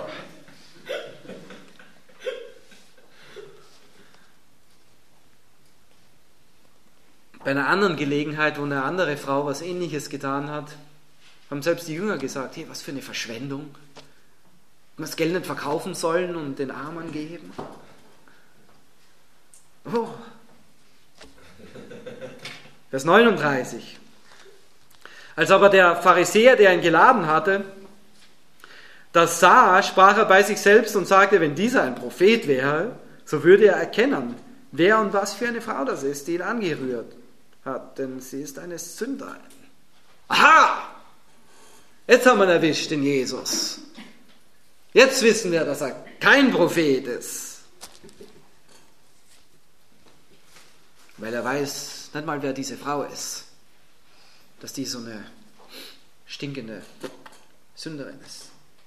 Bei einer anderen Gelegenheit, wo eine andere Frau was Ähnliches getan hat, haben selbst die Jünger gesagt, hey, was für eine Verschwendung. Wir das Geld nicht verkaufen sollen und den Armen geben. Oh. Vers 39. Als aber der Pharisäer, der ihn geladen hatte, das sah, sprach er bei sich selbst und sagte, wenn dieser ein Prophet wäre, so würde er erkennen, wer und was für eine Frau das ist, die ihn angerührt hat, denn sie ist eine Sünderin. Aha! Jetzt haben wir ihn erwischt, den Jesus. Jetzt wissen wir, dass er kein Prophet ist. Weil er weiß nicht mal, wer diese Frau ist. Dass die so eine stinkende Sünderin ist.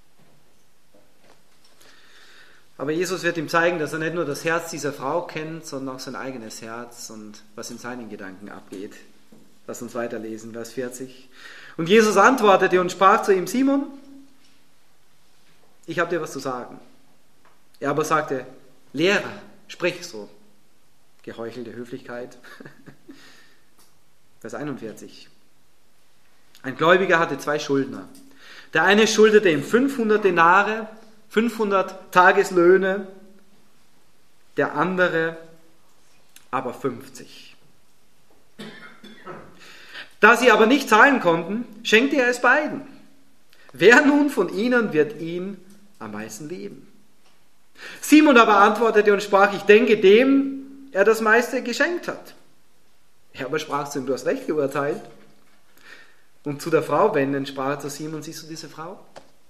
Aber Jesus wird ihm zeigen, dass er nicht nur das Herz dieser Frau kennt, sondern auch sein eigenes Herz und was in seinen Gedanken abgeht. Lass uns weiterlesen, Vers 40. Und Jesus antwortete und sprach zu ihm: Simon, ich habe dir was zu sagen. Er aber sagte: Lehrer, sprich so. Geheuchelte Höflichkeit. Vers 41. Ein Gläubiger hatte 2 Schuldner. Der eine schuldete ihm 500 Denare, 500 Tageslöhne, der andere aber 50. Da sie aber nicht zahlen konnten, schenkte er es beiden. Wer nun von ihnen wird ihn am meisten lieben? Simon aber antwortete und sprach: Ich denke, dem er das meiste geschenkt hat. Er aber sprach zu ihm: Du hast recht geurteilt. Und zu der Frau wendend sprach er zu Simon: Siehst du diese Frau?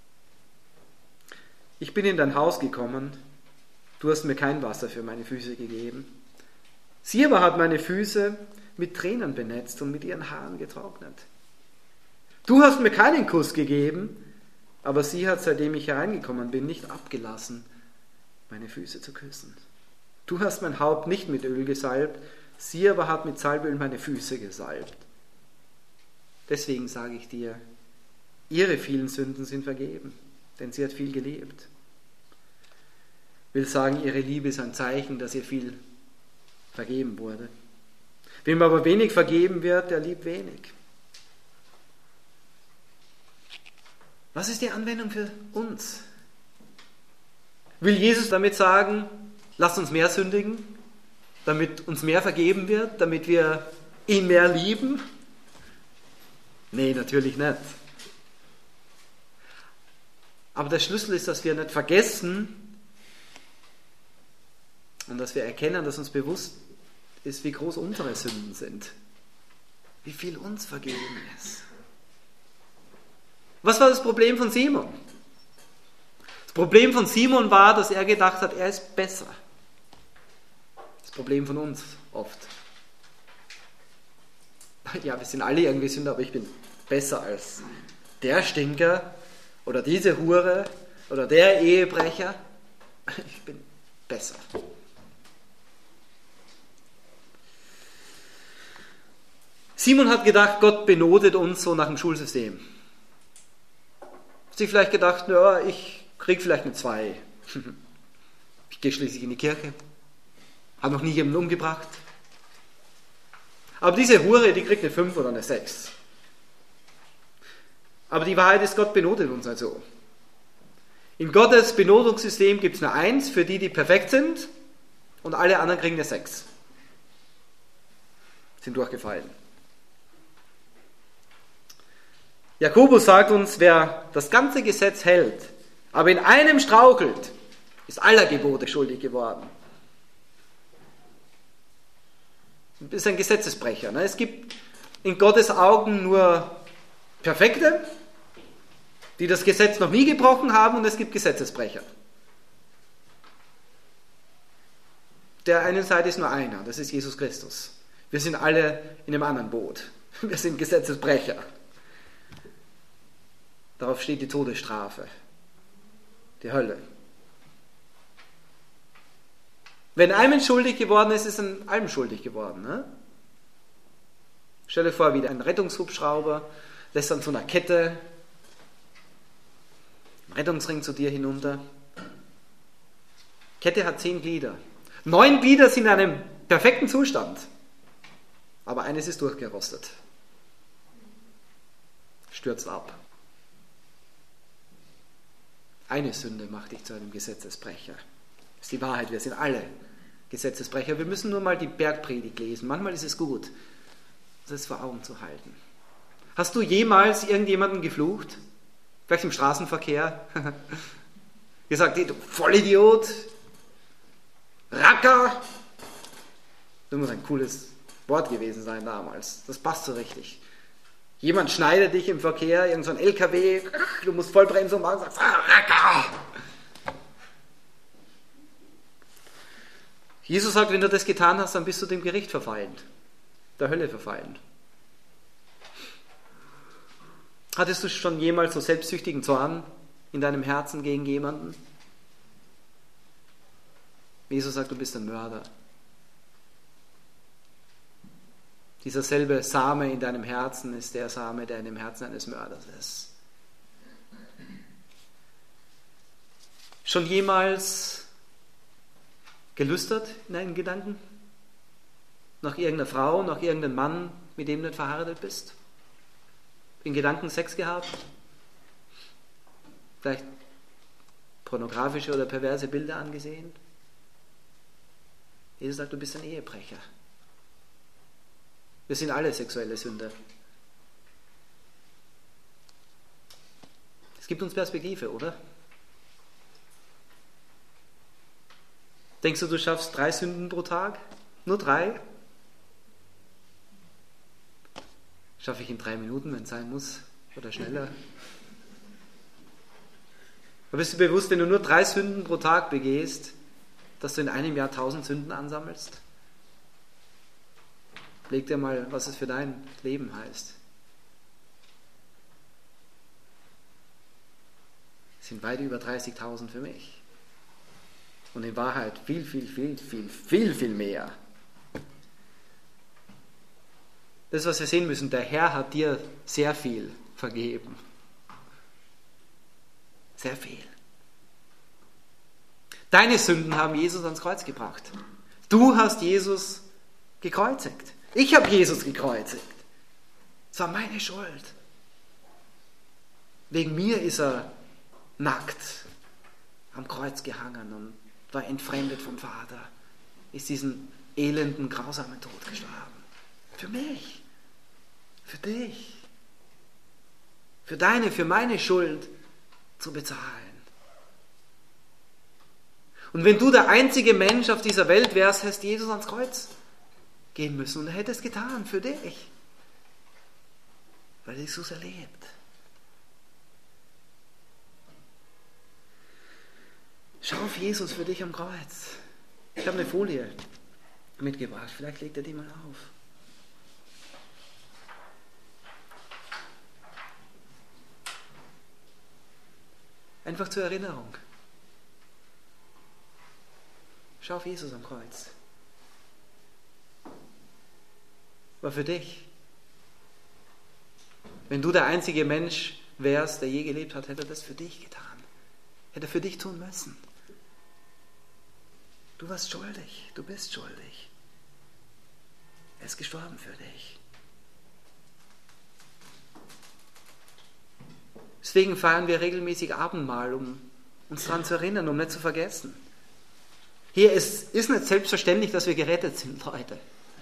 Ich bin in dein Haus gekommen, du hast mir kein Wasser für meine Füße gegeben. Sie aber hat meine Füße mit Tränen benetzt und mit ihren Haaren getrocknet. Du hast mir keinen Kuss gegeben, aber sie hat, seitdem ich hereingekommen bin, nicht abgelassen, meine Füße zu küssen. Du hast mein Haupt nicht mit Öl gesalbt, sie aber hat mit Salböl meine Füße gesalbt. Deswegen sage ich dir, ihre vielen Sünden sind vergeben, denn sie hat viel gelebt. Ich will sagen, ihre Liebe ist ein Zeichen, dass ihr viel vergeben wurde. Wem aber wenig vergeben wird, der liebt wenig. Was ist die Anwendung für uns? Will Jesus damit sagen, lasst uns mehr sündigen, damit uns mehr vergeben wird, damit wir ihn mehr lieben? Nee, natürlich nicht. Aber der Schlüssel ist, dass wir nicht vergessen und dass wir erkennen, dass uns bewusst ist, wie groß unsere Sünden sind. Wie viel uns vergeben ist. Was war das Problem von Simon? Das Problem von Simon war, dass er gedacht hat, er ist besser. Das Problem von uns oft. Ja, wir sind alle irgendwie Sünder, aber ich bin besser als der Stinker oder diese Hure oder der Ehebrecher. Ich bin besser. Simon hat gedacht, Gott benotet uns so nach dem Schulsystem. Hat sich vielleicht gedacht, ja, ich kriege vielleicht eine 2. Ich gehe schließlich in die Kirche. Habe noch nie jemanden umgebracht. Aber diese Hure, die kriegt eine 5 oder eine 6. Aber die Wahrheit ist, Gott benotet uns also. In Gottes Benotungssystem gibt es eine 1 für die, die perfekt sind, und alle anderen kriegen eine 6. Sind durchgefallen. Jakobus sagt uns, wer das ganze Gesetz hält, aber in einem strauchelt, ist aller Gebote schuldig geworden. Das ist ein Gesetzesbrecher. Es gibt in Gottes Augen nur Perfekte, die das Gesetz noch nie gebrochen haben, und es gibt Gesetzesbrecher. Der einen Seite ist nur einer, das ist Jesus Christus. Wir sind alle in einem anderen Boot. Wir sind Gesetzesbrecher. Darauf steht die Todesstrafe, die Hölle. Wenn einem schuldig geworden ist, ist an allem schuldig geworden. Ne? Stell dir vor, wie ein Rettungshubschrauber lässt an so einer Kette einen Rettungsring zu dir hinunter. Kette hat 10 Glieder. 9 Glieder sind in einem perfekten Zustand, aber eines ist durchgerostet. Stürzt ab. Eine Sünde macht dich zu einem Gesetzesbrecher. Das ist die Wahrheit, wir sind alle Gesetzesbrecher. Wir müssen nur mal die Bergpredigt lesen. Manchmal ist es gut, das vor Augen zu halten. Hast du jemals irgendjemanden geflucht? Vielleicht im Straßenverkehr? Gesagt, du Vollidiot, Racker. Das muss ein cooles Wort gewesen sein damals. Das passt so richtig. Jemand schneidet dich im Verkehr, irgend so ein LKW, du musst Vollbremsung machen und sagst, Racker! Jesus sagt, wenn du das getan hast, dann bist du dem Gericht verfallen, der Hölle verfallen. Hattest du schon jemals so selbstsüchtigen Zorn in deinem Herzen gegen jemanden? Jesus sagt, du bist ein Mörder. Dieser selbe Same in deinem Herzen ist der Same, der in dem Herzen eines Mörders ist. Schon jemals gelüstert in deinen Gedanken? Nach irgendeiner Frau, nach irgendeinem Mann, mit dem du nicht verheiratet bist? In Gedanken Sex gehabt? Vielleicht pornografische oder perverse Bilder angesehen? Jesus sagt, du bist ein Ehebrecher. Wir sind alle sexuelle Sünder. Es gibt uns Perspektive, oder? Denkst du, du schaffst 3 Sünden pro Tag? Nur 3? Schaffe ich in 3 Minuten, wenn es sein muss? Oder schneller? Aber bist du bewusst, wenn du nur 3 Sünden pro Tag begehst, dass du in einem Jahr 1000 Sünden ansammelst? Leg dir mal, was es für dein Leben heißt. Es sind weit über 30.000 für mich. Und in Wahrheit viel mehr. Das ist, was wir sehen müssen. Der Herr hat dir sehr viel vergeben. Sehr viel. Deine Sünden haben Jesus ans Kreuz gebracht. Du hast Jesus gekreuzigt. Ich habe Jesus gekreuzigt. Es war meine Schuld. Wegen mir ist er nackt am Kreuz gehangen und war entfremdet vom Vater. Ist diesen elenden, grausamen Tod gestorben. Für mich. Für dich. Für deine, für meine Schuld zu bezahlen. Und wenn du der einzige Mensch auf dieser Welt wärst, hättest Jesus ans Kreuz gehen müssen und er hätte es getan für dich, weil Jesus erlebt. Schau auf Jesus für dich am Kreuz. Ich habe eine Folie mitgebracht, vielleicht legt er die mal auf. Einfach zur Erinnerung. Schau auf Jesus am Kreuz. War für dich. Wenn du der einzige Mensch wärst, der je gelebt hat, hätte er das für dich getan. Hätte er für dich tun müssen. Du warst schuldig, du bist schuldig. Er ist gestorben für dich. Deswegen feiern wir regelmäßig Abendmahl, um uns daran zu erinnern, um nicht zu vergessen. Hier ist nicht selbstverständlich, dass wir gerettet sind, Leute.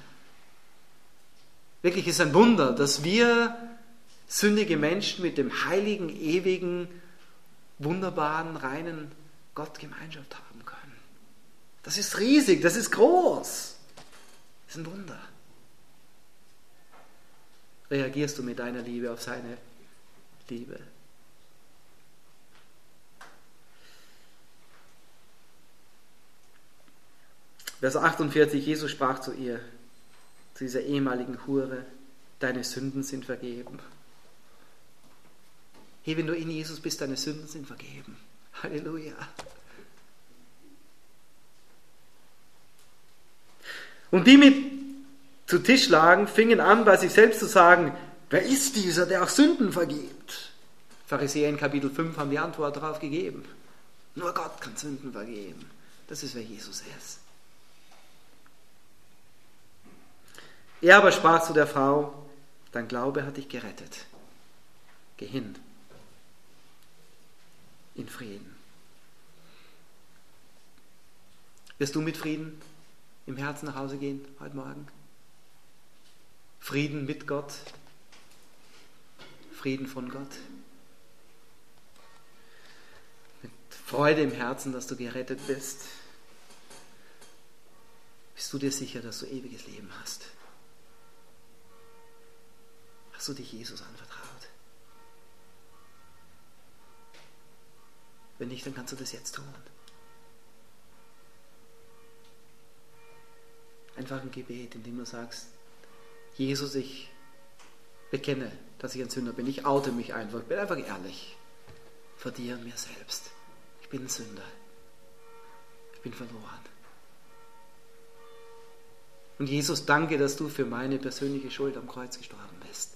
Wirklich ist ein Wunder, dass wir sündige Menschen mit dem heiligen, ewigen, wunderbaren, reinen Gott Gemeinschaft haben können. Das ist riesig, das ist groß. Das ist ein Wunder. Reagierst du mit deiner Liebe auf seine Liebe? Vers 48, Jesus sprach zu ihr, zu dieser ehemaligen Hure, deine Sünden sind vergeben. Hey, wenn du in Jesus bist, deine Sünden sind vergeben. Halleluja. Und die mit zu Tisch lagen, fingen an, bei sich selbst zu sagen, wer ist dieser, der auch Sünden vergibt? Pharisäer in Kapitel 5 haben die Antwort darauf gegeben. Nur Gott kann Sünden vergeben. Das ist, wer Jesus ist. Er aber sprach zu der Frau, dein Glaube hat dich gerettet. Geh hin. In Frieden. Wirst du mit Frieden im Herzen nach Hause gehen heute Morgen? Frieden mit Gott? Frieden von Gott? Mit Freude im Herzen, dass du gerettet bist? Bist du dir sicher, dass du ewiges Leben hast? Hast du dich Jesus anvertraut? Wenn nicht, dann kannst du das jetzt tun. Einfach ein Gebet, in dem du sagst, Jesus, ich bekenne, dass ich ein Sünder bin. Ich oute mich einfach. Ich bin einfach ehrlich vor dir und mir selbst. Ich bin ein Sünder. Ich bin verloren. Und Jesus, danke, dass du für meine persönliche Schuld am Kreuz gestorben bist.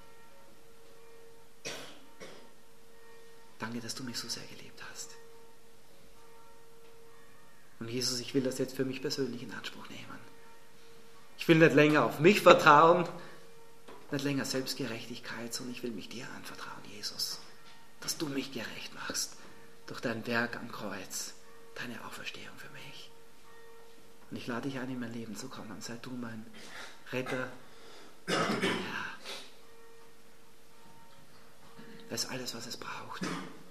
Danke, dass du mich so sehr geliebt hast. Und Jesus, ich will das jetzt für mich persönlich in Anspruch nehmen. Ich will nicht länger auf mich vertrauen, nicht länger Selbstgerechtigkeit, sondern ich will mich dir anvertrauen, Jesus, dass du mich gerecht machst durch dein Werk am Kreuz, deine Auferstehung für mich. Und ich lade dich ein, in mein Leben zu kommen. Sei du mein Retter, sei du mein Herr. Das ist alles, was es braucht.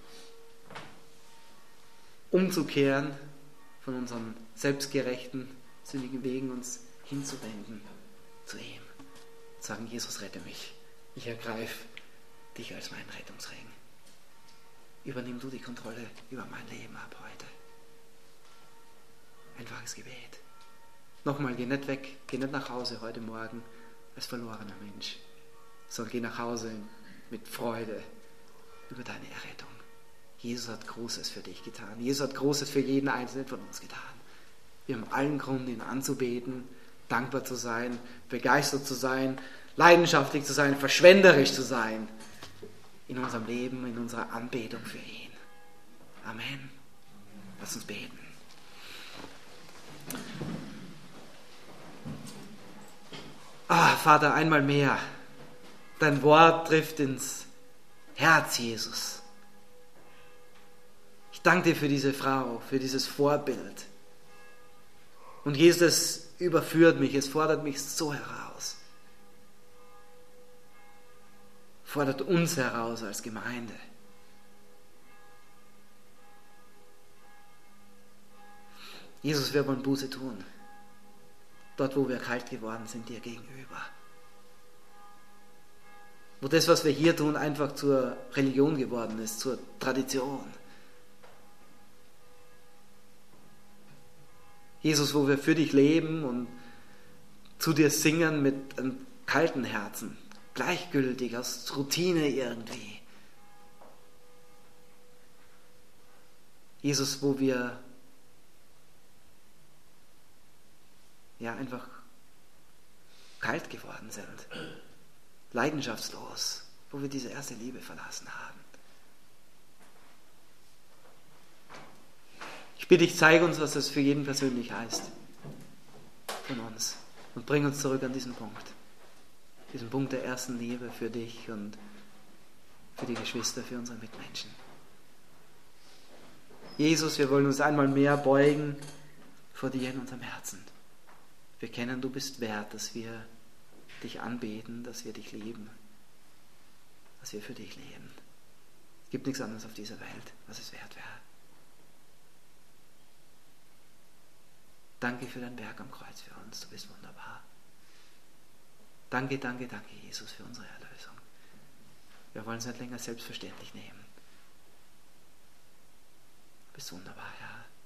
Umzukehren von unseren selbstgerechten, sündigen Wegen, uns hinzuwenden zu ihm. Sagen, Jesus, rette mich. Ich ergreife dich als meinen Rettungsring. Übernimm du die Kontrolle über mein Leben ab heute. Einfaches Gebet. Nochmal, geh nicht weg, geh nicht nach Hause heute Morgen als verlorener Mensch, sondern geh nach Hause mit Freude über deine Errettung. Jesus hat Großes für dich getan. Jesus hat Großes für jeden Einzelnen von uns getan. Wir haben allen Grund, ihn anzubeten, dankbar zu sein, begeistert zu sein, leidenschaftlich zu sein, verschwenderisch zu sein in unserem Leben, in unserer Anbetung für ihn. Amen. Lass uns beten. Vater, einmal mehr, dein Wort trifft ins Herz, Jesus. Ich danke dir für diese Frau, für dieses Vorbild. Und Jesus, es überführt mich, es fordert mich so heraus. Fordert uns heraus als Gemeinde. Jesus, wir wollen Buße tun. Dort, wo wir kalt geworden sind, dir gegenüber. Wo das, was wir hier tun, einfach zur Religion geworden ist, zur Tradition. Jesus, wo wir für dich leben und zu dir singen mit einem kalten Herzen, gleichgültig, aus Routine irgendwie. Jesus, wo wir einfach kalt geworden sind, leidenschaftslos, wo wir diese erste Liebe verlassen haben. Ich bitte dich, zeige uns, was das für jeden persönlich heißt, von uns, und bring uns zurück an diesen Punkt der ersten Liebe für dich und für die Geschwister, für unsere Mitmenschen. Jesus, wir wollen uns einmal mehr beugen vor dir in unserem Herzen. Wir kennen, du bist wert, dass wir dich anbeten, dass wir dich lieben, dass wir für dich leben. Es gibt nichts anderes auf dieser Welt, was es wert wäre. Danke für dein Werk am Kreuz für uns, du bist wunderbar. Danke, danke, danke, Jesus, für unsere Erlösung. Wir wollen es nicht länger selbstverständlich nehmen. Du bist wunderbar, Herr.